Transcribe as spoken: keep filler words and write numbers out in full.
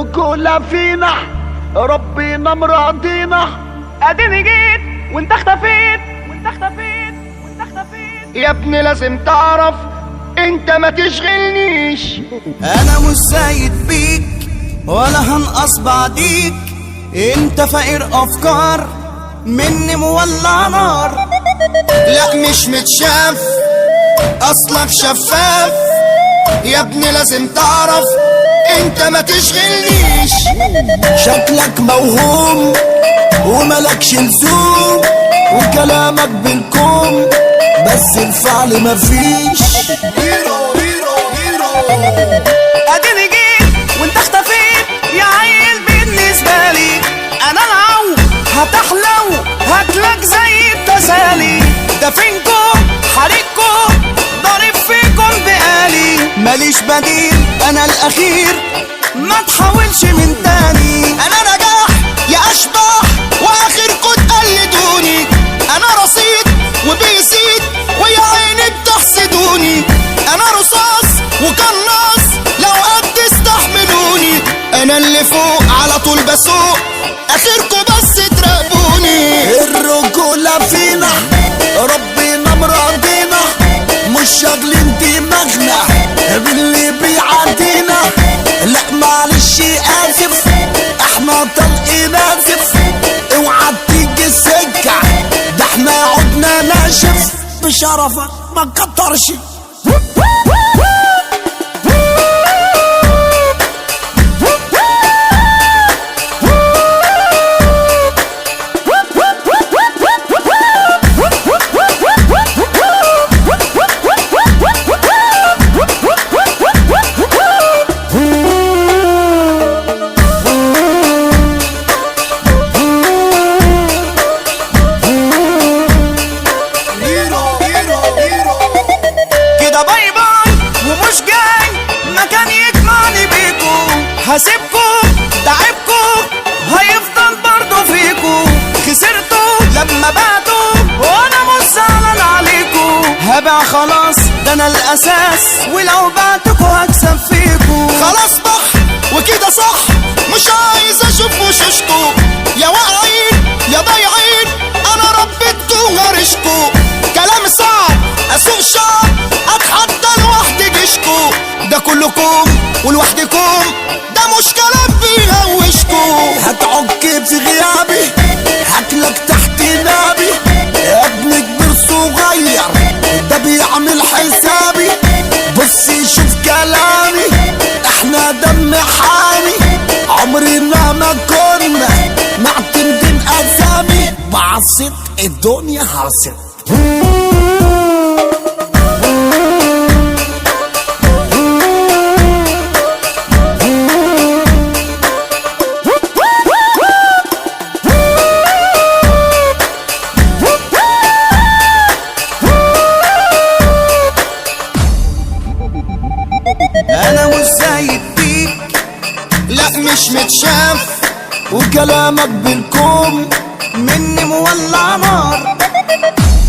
الرجولة فينا ربنا مراضينا. اديني جيت وانت اختفيت وانت اختفيت وانت اختفيت. يا ابني لازم تعرف انت ما تشغلنيش. انا مش زايد بيك ولا هنقص بعديك، انت فقير افكار مني مولع نار. لا مش متشاف اصلك شفاف، يا ابني لازم تعرف انت ما تشغلنيش. شكلك موهوم وملكش لزوم، وكلامك بالكوم بس الفعل مفيش. هيرو هيرو هيرو. اديني جيت وانت اختفيت يا عيل بالنسبة لي. انا العو هتحلو هاكلك زي التسالي. ده فينكم حريقكم ضارب فيكم بقالي. ماليش بديل انا الاخير ما تحاولش من تاني. انا نجاح يا اشباح واخركم تقلدوني. انا رصيد وبيزيد ويا عيني بتحسدوني. انا رصاص وقناص لو قد استحملوني. انا اللي فوق على طول بسوق اخركم بس تراقبوني. الرجولة فينا ربنا مراضينا، مش شاغلين دماغنا باللي بيعدينا. لا معلش اسف احنا طلقين اسف، اوعى تيجي السكة ده احنا عدنا ناشف. بشرفك ما تكترش. هسيبكم تعبكم هيفضل برضو فيكم. خسرتوا لما بعتوا وانا مش زعلان عليكم. هبع خلاص ده انا الاساس ولو بعتكوا هكسب فيكوا. خلاص بح وكده صح مش عايز اشوف وشوشكوا. يا واقعين يا بايعين انا ربيتكوا وغرشكوا. كلام صعب اسوق شعب اتحدى لوحدي جيشكوا. ده كلكم ولوحدكم ده مش كلام بيهوشكوا. هتعك في غيابي هاكلك تحت نابي. يا ابن كبير صغير ده بيعمل حسابي. بص شوف كلامي احنا دم حامي. عمرنا ما كنا معتمدين اسامي. بعصت الدنيا هرست. انا مش زايد بيك لا مش متشاف، وكلامك بالكوم مني مولع نار.